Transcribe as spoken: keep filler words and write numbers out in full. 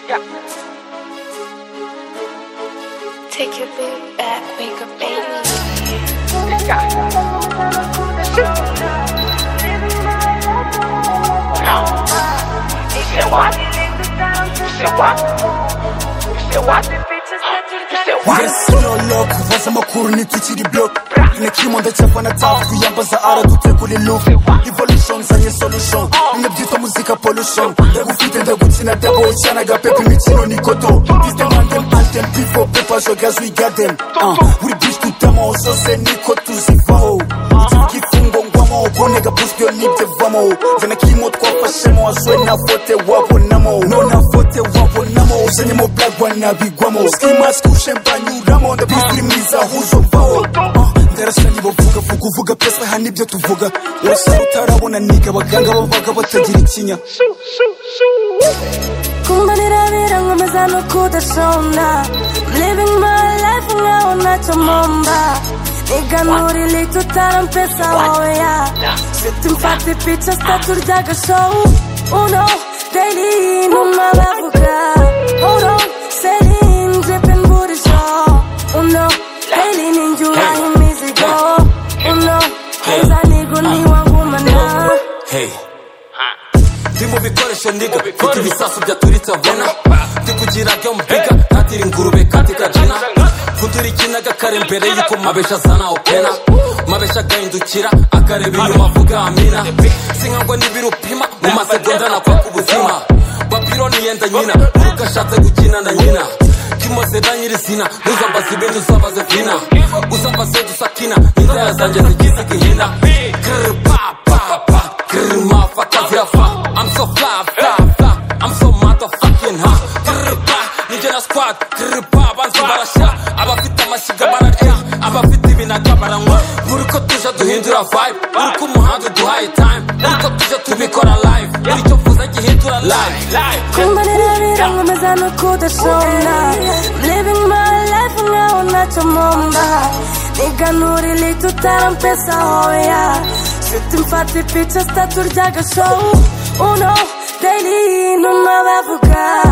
Take your big back, wake up, baby. Yes, no luck, kuvaza amakuru ntitukiri block Nekimo ndacyafana tafu kuyambaza aradutegura look Evolution zanye solution Mwe byitwa muzika pollution Ndagufite ndagukina double cyana gapepe imikino nikoto This the man them anthem before paper joggers we got them uh, Uri bitch tutamo zose niko tuzivaho Tukifungo ngwamo bonega pushyo nibye vamo Zana kimo twafashemo aswe na vote wabonamo No na vote wabonamo Zenye mo black wana bigwamo Skima skushe mbanyuramo Ndabizirimiza huzo vao Ndarasa nibavuga vuga uvuga pesa hani ibyo tuvuga Urasa utarabona niga abaganga babaga batagira ikinya Kumbanira birankomeza no kudashona Living my life nkaho ntacyo mpomba Niga nturili tutarampesa oya Siti mfata picha staturya agashow Uno daily numa bavuga Hold on, Celine dripping booty show Uno daily ninjura imizigo Uno heza nigo niwagumana Hey Ndi mu bikoresho niga Mfite ibisasu byaturitse abona Ndi kugira byo mbiga Ntatira ingurube katika jina Fundura ikinaga kare mbere yuko mabesha zana opena Mabesha agahindukira akareba inyuma avuga amina Sinkangwa n'ibirupima mu masegonda nakwaka ubuzima Babyloni yenda nyina Nuko ashatse gukina na nyina Kimoze na nyirizina Ntuzambaze ibintu uzabaze vina Uzambaze dusakina Inzaya zanjye zigize igihina Grrr pa pa pa Grrr mafaka zirafa I'm so fly fly fly I'm so motherfucking hot Grrr pa Ninjye na squad Grrr pa banzi barashya Abafite amashyiga bararya Abafite ibinaga baranywa Buri ko tuje duhindura vibe Buri ko umuhanda uduhaye time Buri ko tuje tubikora live Buri cyo vuza gihindura live Kumbanira birankomeza no kudashona Living my life nkaho ntacyo mpomba Niga nturili tutarampesa oya Siti mfata picha staturya agashow Uno daily numa bavuga